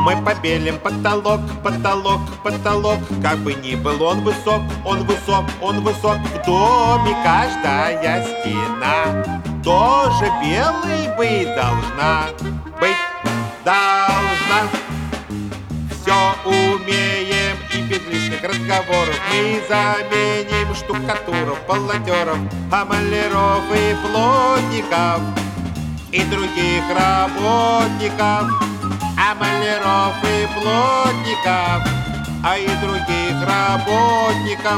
Мы побелим потолок, потолок, потолок. Как бы ни был он высок, он высок, он высок. В доме каждая стена тоже белой быть должна. Быть должна. Все умеем и без лишних разговоров мы заменим штукатуров, полотеров, маляров и плотников и других работников, маляров и плотников, и других работников.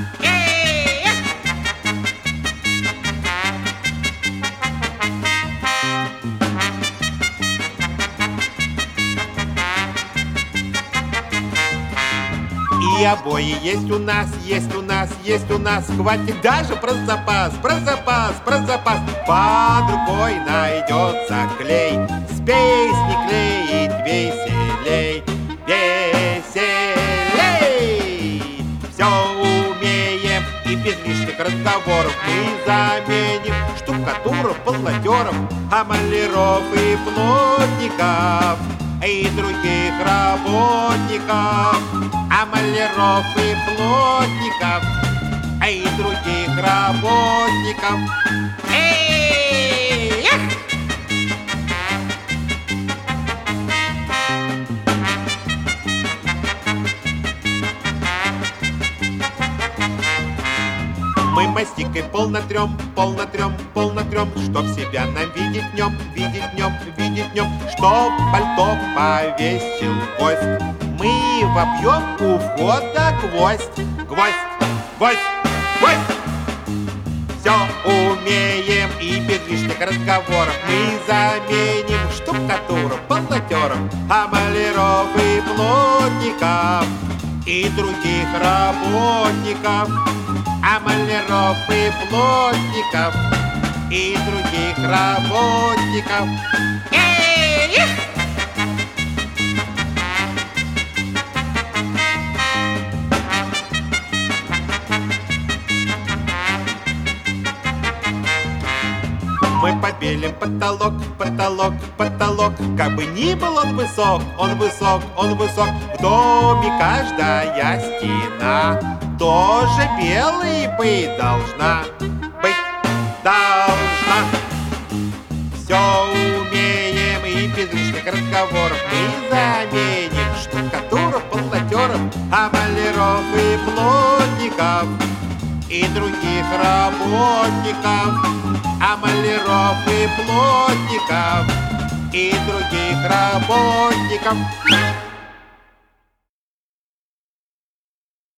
И обои есть у нас, есть у нас, есть у нас. Хватит даже про запас, про запас, про запас. Под рукой найдется клей, с песни клеить веселей, веселей. Все умеем и без лишних разговоров мы заменим штукатуров, полотеров, маляров и плотников и других работников, маляров и плотников, и других работников. Мы мастикой пол натрем, пол натрем, пол натрем, чтоб себя нам видеть днем, видеть днем, видеть днем, чтоб пальто повесил гость. Мы вобьем у входа гвоздь, гвоздь, гвоздь, гвоздь. Все умеем и без лишних разговоров мы заменим штукатуров, полотеров, маляров и плотников и других работников, маляров и плотников и других работников. Мы побелим потолок, потолок, потолок. Как бы ни был он высок, он высок, он высок. В доме каждая стена тоже белой быть должна. Быть должна. Все умеем и без лишних разговоров мы заменим штукатуров, полотеров, маляров и плотников и других работников, маляров и плотников и других работников.